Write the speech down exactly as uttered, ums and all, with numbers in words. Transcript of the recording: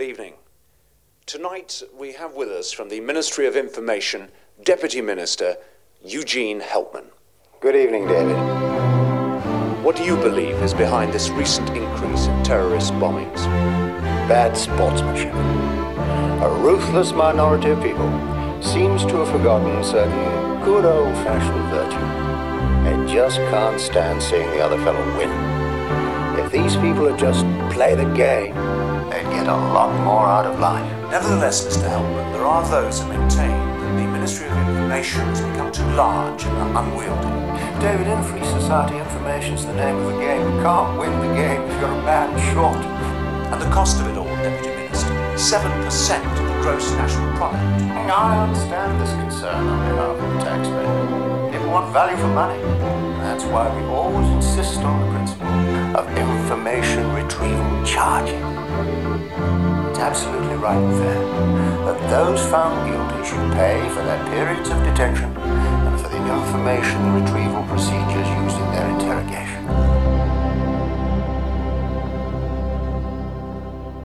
evening. Tonight we have with us from the Ministry of Information, Deputy Minister Eugene Helpman. Good evening, David. What do you believe is behind this recent increase in terrorist bombings? Bad sportsmanship. A ruthless minority of people seems to have forgotten certain good old-fashioned virtue. They just can't stand seeing the other fellow win. If these people would just play the game, they'd get a lot more out of life. Nevertheless, Mister Helpman, there are those who maintain that the Ministry of Information has become too large and unwieldy. David, in a free society, information's the name of the game. You can't win the game if you're a man short. And the cost of it all, Deputy Minister, seven percent of the gross national product. I understand this concern on behalf of the taxpayer. People want value for money. That's why we always insist on the principle of information retrieval charging. It's absolutely right and fair that those found guilty should pay for their periods of detention and for the information retrieval